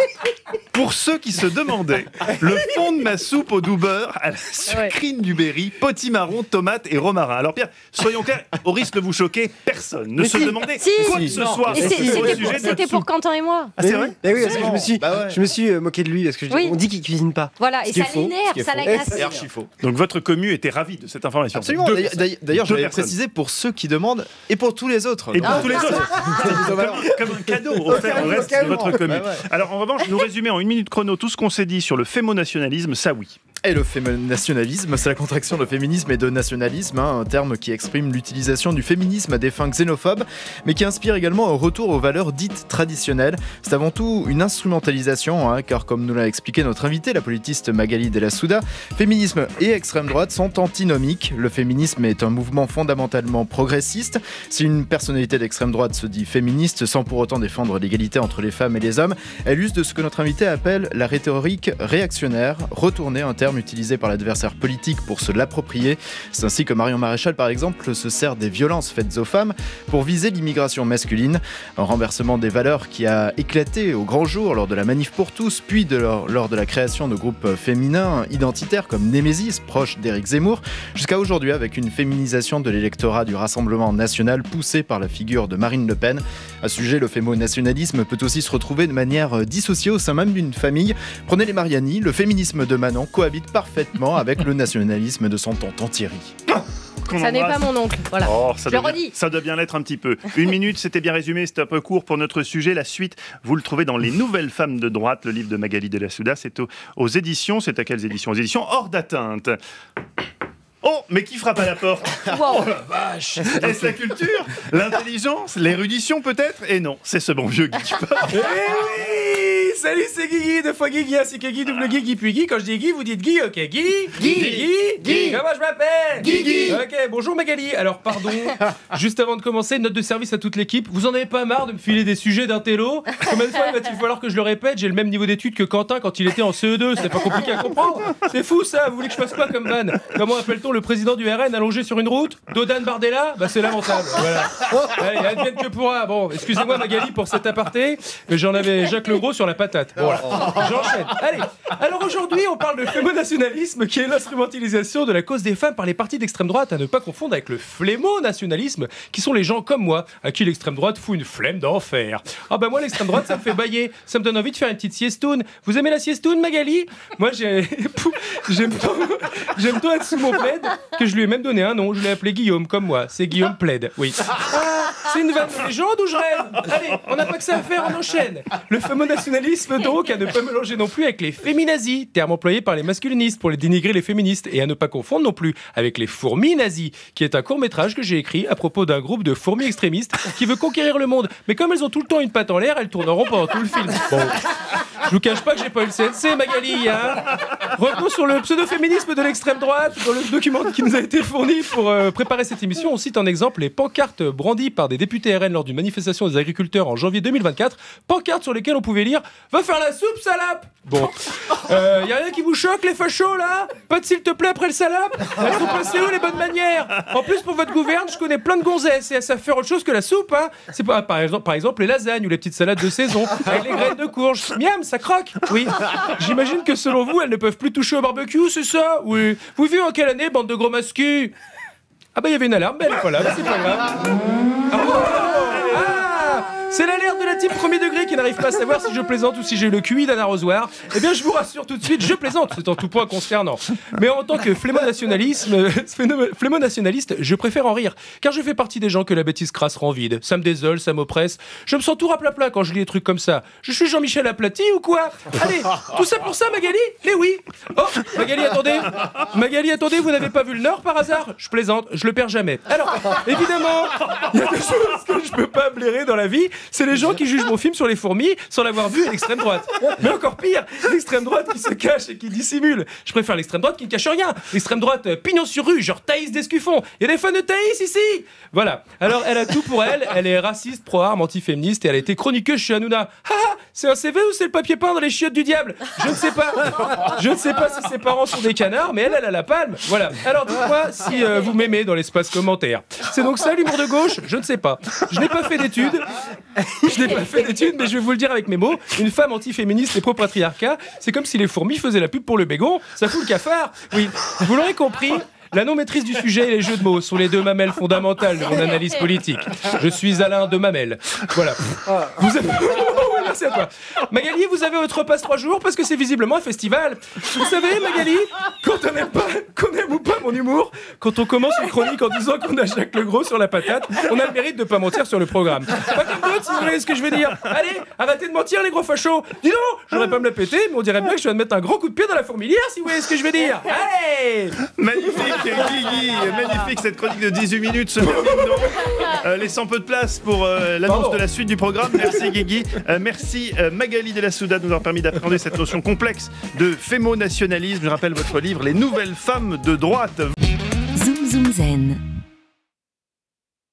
pour ceux qui se demandaient, le fond de ma soupe au doux beurre à la sucrine du Berry, potimarron, tomate et romarin. Alors Pierre, soyons clairs, au risque de vous choquer, personne ne se demandait quoi que ce soit. C'était pour Quentin et moi. Ah, c'est vrai ? Oui, parce que je me suis moqué de lui parce que on dit qu'il cuisine pas. Voilà, et ça l'énerve, ça l'agace. C'est archi faux. Donc votre commu était ravi de cette information. Absolument. D'ailleurs, je vais préciser pour ceux qui demandent et pour tous les autres. Et pour tous les autres. Comme un cadeau offert au reste de votre commu. Alors en revanche, nous résumer en 1 minute chrono tout ce qu'on s'est dit sur le fémonationalisme, ça oui. Et le fémonationalisme, c'est la contraction de féminisme et de nationalisme, un terme qui exprime l'utilisation du féminisme à des fins xénophobes, mais qui inspire également un retour aux valeurs dites traditionnelles. C'est avant tout une instrumentalisation, car comme nous l'a expliqué notre invitée, la politiste Magali Della Souda, féminisme et extrême droite sont antinomiques. Le féminisme est un mouvement fondamentalement progressiste. Si une personnalité d'extrême droite se dit féministe sans pour autant défendre l'égalité entre les femmes et les hommes, elle use de ce que notre invitée appelle la rhétorique réactionnaire, retourner un terme utilisé par l'adversaire politique pour se l'approprier. C'est ainsi que Marion Maréchal, par exemple, se sert des violences faites aux femmes pour viser l'immigration masculine. Un renversement des valeurs qui a éclaté au grand jour lors de la Manif pour tous, puis lors de la création de groupes féminins identitaires comme Némésis, proche d'Éric Zemmour, jusqu'à aujourd'hui avec une féminisation de l'électorat du Rassemblement national poussée par la figure de Marine Le Pen. À ce sujet, le fémonationalisme peut aussi se retrouver de manière dissociée au sein même d'une famille. Prenez les Mariani, le féminisme de Manon cohabite parfaitement avec le nationalisme de son tonton Thierry. Ça n'est pas mon oncle, voilà. Ça doit bien l'être un petit peu. 1 minute, c'était bien résumé, c'était un peu court pour notre sujet. La suite, vous le trouvez dans Les Nouvelles Femmes de Droite, le livre de Magali Della Souda. C'est aux éditions, c'est à quelles éditions ? Aux éditions Hors d'Atteinte. Oh, mais qui frappe à la porte ? Wow. Oh la vache ! Est-ce la culture ? L'intelligence ? L'érudition peut-être ? Et non, c'est ce bon vieux Guy qui parle. Eh oui ! Salut, c'est Guigui, 2 fois Guigui, ainsi que Guy, double Guigui, puis Guy. Quand je dis Guy, vous dites Guy, ok. Guy. Comment je m'appelle ? Guigui. Ok, bonjour Magali. Alors, pardon, juste avant de commencer, note de service à toute l'équipe. Vous en avez pas marre de me filer des sujets d'intello ? Combien de fois va-t-il falloir que je le répète ? J'ai le même niveau d'études que Quentin quand il était en CE2. C'est pas compliqué à comprendre. C'est fou ça. Vous voulez que je fasse quoi comme vanne ? Comment appelle-t-on le président du RN allongé sur une route ? Dodan Bardella ? Bah, c'est lamentable. Voilà. Allez, advienne que pourra. Bon, excusez-moi Magali pour cet aparté, mais j'en avais Jacques Legros sur la patate. Voilà. J'enchaîne. Allez. Alors aujourd'hui, on parle de fémonationalisme, qui est l'instrumentalisation de la cause des femmes par les partis d'extrême droite, à ne pas confondre avec le flémonationalisme, qui sont les gens comme moi, à qui l'extrême droite fout une flemme d'enfer. Ah bah moi, l'extrême droite, ça me fait bailler. Ça me donne envie de faire une petite siestoune. Vous aimez la siestoune, Magali ? Moi, j'aime tant être sous mon plaid que je lui ai même donné un nom. Je l'ai appelé Guillaume, comme moi. C'est Guillaume Plaid. Oui. C'est une vanne de légende ou je rêve ? Allez, on n'a pas que ça à faire, on enchaîne. Le fémonationalisme, donc, à ne pas mélanger non plus avec les féminazis, terme employé par les masculinistes pour les dénigrer les féministes, et à ne pas confondre non plus avec les fourmis nazis, qui est un court-métrage que j'ai écrit à propos d'un groupe de fourmis extrémistes qui veut conquérir le monde. Mais comme elles ont tout le temps une patte en l'air, elles tourneront pendant tout le film. Bon, je vous cache pas que j'ai pas eu le CNC, Magali, hein. Revenons sur le pseudo-féminisme de l'extrême droite. Dans le document qui nous a été fourni pour préparer cette émission, on cite en exemple les pancartes brandies par des députés RN lors d'une manifestation des agriculteurs en janvier 2024. Pancartes sur lesquelles on pouvait lire « Va faire la soupe, salope !» Bon, y a rien qui vous choque, les fachos, là ? Pas de s'il te plaît après le salope ? Elles sont passées où, les bonnes manières ? En plus, pour votre gouverne, je connais plein de gonzesses et elles savent faire autre chose que la soupe, hein. C'est pas, par exemple, les lasagnes ou les petites salades de saison avec les graines de courge. Miam, ça croque. Oui. J'imagine que selon vous, elles ne peuvent plus toucher au barbecue, c'est ça ? Oui. Vous vivez en quelle année, bande de gros mascus ? Ah bah, il y avait une alarme, mais elle est pas là, mais c'est pas grave. C'est l'alerte de la team premier degré qui n'arrive pas à savoir si je plaisante ou si j'ai le QI d'un arrosoir. Eh bien, je vous rassure tout de suite, je plaisante, c'est en tout point concernant. Mais en tant que flémonationaliste, je préfère en rire, car je fais partie des gens que la bêtise crasse rend vide. Ça me désole, ça m'oppresse. Je me sens tout rapla-pla quand je lis des trucs comme ça. Je suis Jean-Michel Aplati ou quoi ? Allez, tout ça pour ça, Magali ? Mais oui. Oh, Magali, attendez, vous n'avez pas vu le Nord par hasard ? Je plaisante, je le perds jamais. Alors, évidemment, il y a des choses que je peux pas blairer dans la vie. C'est les gens qui jugent mon film sur les fourmis sans l'avoir vu à l'extrême droite. Mais encore pire, l'extrême droite qui se cache et qui dissimule. Je préfère l'extrême droite qui ne cache rien. L'extrême droite pignon sur rue, genre Thaïs Descuffon. Il y a des fans de Thaïs ici. Voilà. Alors elle a tout pour elle. Elle est raciste, pro-arme, anti-féministe et elle a été chroniqueuse chez Hanouna. Ah, c'est un CV ou c'est le papier peint dans les chiottes du diable? Je ne sais pas. Je ne sais pas si ses parents sont des canards, mais elle a la palme. Voilà. Alors dites-moi si vous m'aimez dans l'espace commentaire. C'est donc ça l'humour de gauche? Je ne sais pas. Je n'ai pas fait d'études. Mais je vais vous le dire avec mes mots. Une femme anti-féministe et pro-patriarcat, c'est comme si les fourmis faisaient la pub pour le bégon. Ça fout le cafard. Oui, vous l'aurez compris. La non-maîtrise du sujet et les jeux de mots sont les deux mamelles fondamentales de mon analyse politique. Je suis Alain de Mamelle. Voilà. Vous avez... Merci à toi. Magali, vous avez votre passe 3 jours parce que c'est visiblement un festival. Vous savez, Magali, quand on n'aime pas, qu'on aime ou pas mon humour, quand on commence une chronique en disant qu'on a Jacques Legros sur la patate, on a le mérite de pas mentir sur le programme. Pas comme d'autres, si vous voyez ce que je veux dire. Allez, arrêtez de mentir, les gros fachos. Dis donc, j'aurais pas me la péter, mais on dirait bien que je viens de mettre un gros coup de pied dans la fourmilière, si vous voyez ce que je veux dire. Allez. Magnifique, Guigui. Magnifique, cette chronique de 18 minutes se termine donc, laissant peu de place pour l'annonce de la suite du programme. Merci, Guigui. Merci Magali de la Souda de nous avoir permis d'appréhender cette notion complexe de fémonationalisme. Je rappelle votre livre Les nouvelles femmes de droite. Zoom Zoom Zen.